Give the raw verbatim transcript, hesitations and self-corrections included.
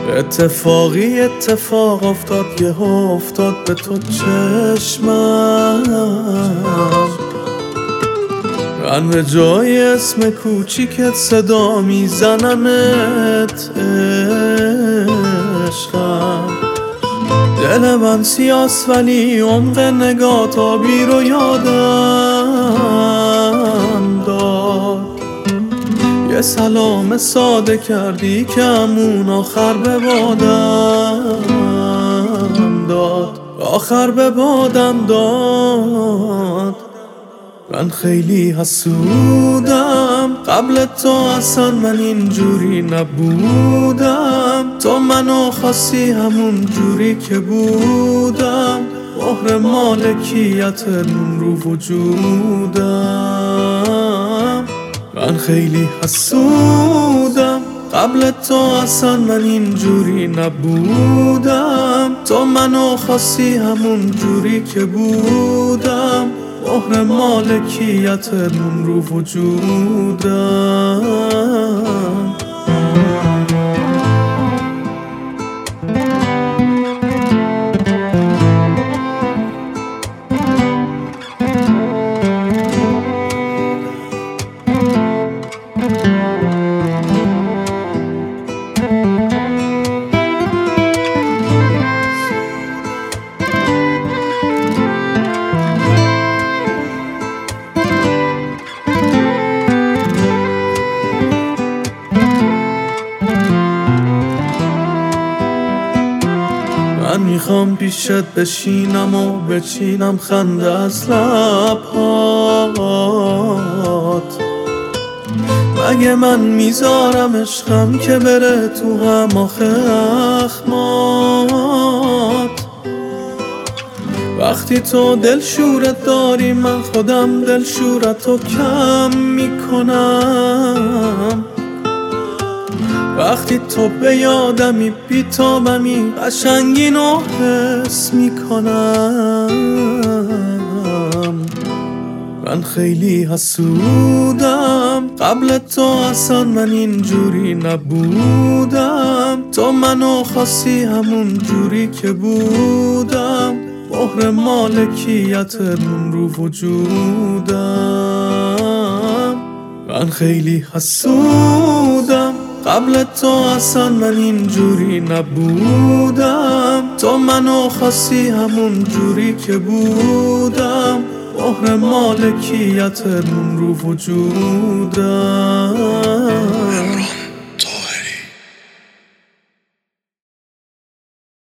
اتفاقی اتفاق افتاد، یه افتاد به تو چشمم. من به جای اسم کوچیکت صدا میزنمت عشقم. دل من سیاست ولی عمق نگات آبی رو یادم داد. یه سلام ساده کردی که همون آخر به بادم داد، آخر به بادم داد. من خیلی حسودم، قبل تو اصلا من اینجوری نبودم. تو منو خواستی همون جوری که بودم، مهر مالکیتمون رو وجودم. من خیلی حسودم، قبل تو اصلا من اینجوری نبودم. تو منو خواستی همون جوری که بودم، مهر مالکیتمون رو وجودم. من میخوام پیشت بشینم و بچینم خنده از لبهات. مگه من میذارم عشقم که بره تو هم آخه اخمات؟ وقتی تو دلشورت داری من خودم دلشورتو کم میکنم. وقتی تو به یادمی بیتابمی قشنگینو حس میکنم. من خیلی حسودم، قبل تو اصلا من اینجوری نبودم. تو منو خواستی همون جوری که بودم، مهر مالکیتمون رو وجودم. من خیلی حسودم، قبل تو اصلا من اینجوری نبودم. تو منو خواستی همون جوری که بودم، مهر مالکیتمون رو وجودم.